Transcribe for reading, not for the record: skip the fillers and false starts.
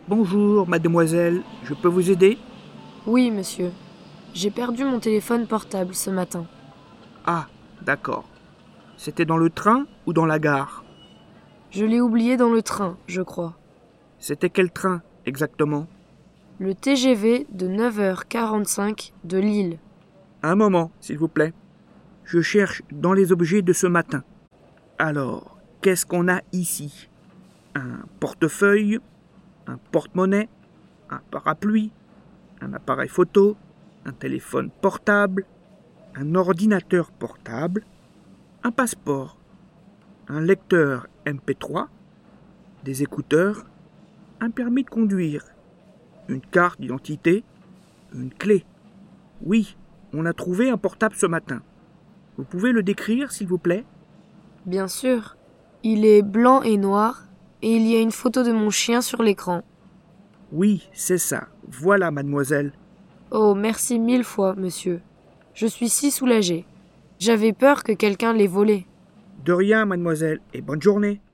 Bonjour, mademoiselle, je peux vous aider? Oui, monsieur. J'ai perdu mon téléphone portable ce matin. Ah, d'accord. C'était dans le train ou dans la gare? Je l'ai oublié dans le train, je crois. C'était quel train, exactement? Le TGV de 9h45 de Lille. Un moment, s'il vous plaît. Je cherche dans les objets de ce matin. Alors, qu'est-ce qu'on a ici? Un portefeuille, un porte-monnaie, un parapluie, un appareil photo, un téléphone portable, un ordinateur portable, un passeport, un lecteur MP3, des écouteurs, un permis de conduire, une carte d'identité, une clé. Oui, on a trouvé un portable ce matin. Vous pouvez le décrire, s'il vous plaît? Bien sûr. Il est blanc et noir, et il y a une photo de mon chien sur l'écran. Oui, c'est ça. Voilà, mademoiselle. Oh, merci 1000 fois, monsieur. Je suis si soulagée. J'avais peur que quelqu'un l'ait volé. De rien, mademoiselle, et bonne journée.